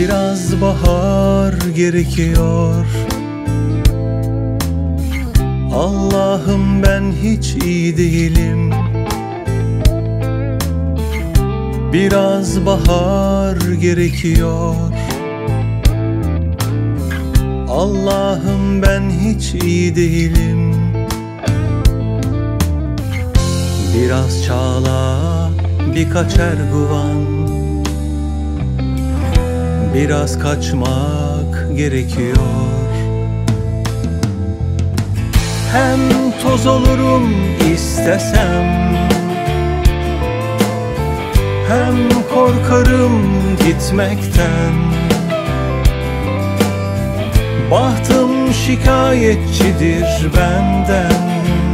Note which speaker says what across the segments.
Speaker 1: Biraz bahar gerekiyor. Allah'ım ben hiç iyi değilim. Biraz bahar gerekiyor. Allah'ım ben hiç iyi değilim. Biraz çağla, birkaç erguvan, biraz kaçmak gerekiyor. Hem toz olurum istesem, hem korkarım gitmekten. Bahtım şikayetçidir benden.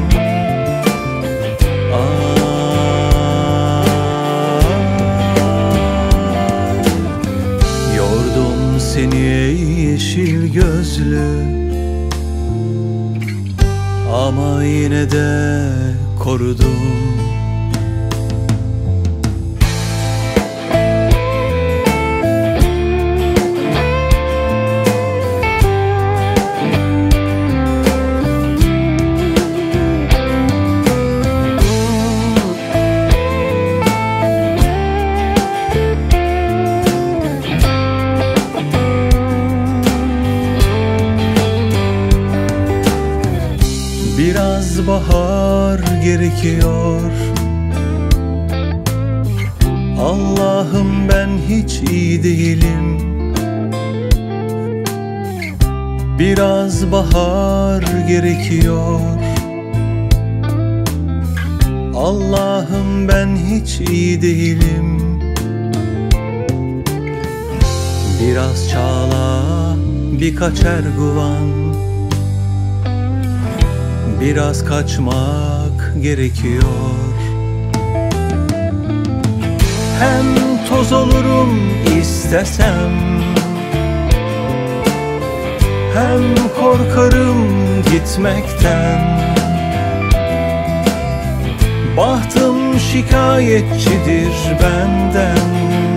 Speaker 1: Yordum seni ey yeşil gözlü, ama yine de korudum. Biraz bahar gerekiyor. Allah'ım ben hiç iyi değilim. Biraz bahar gerekiyor. Allah'ım ben hiç iyi değilim. Biraz çağla, birkaç erguvan, biraz kaçmak gerekiyor. Hem toz olurum istesem, hem korkarım gitmekten. Bahtım şikayetçidir benden.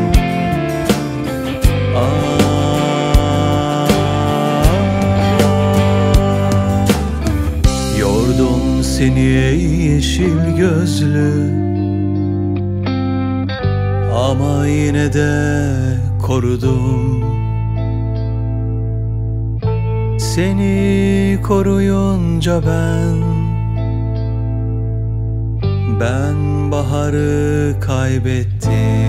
Speaker 1: Yordum seni ey yeşil gözlü, ama yine de korudum. Seni koruyunca ben baharı kaybettim.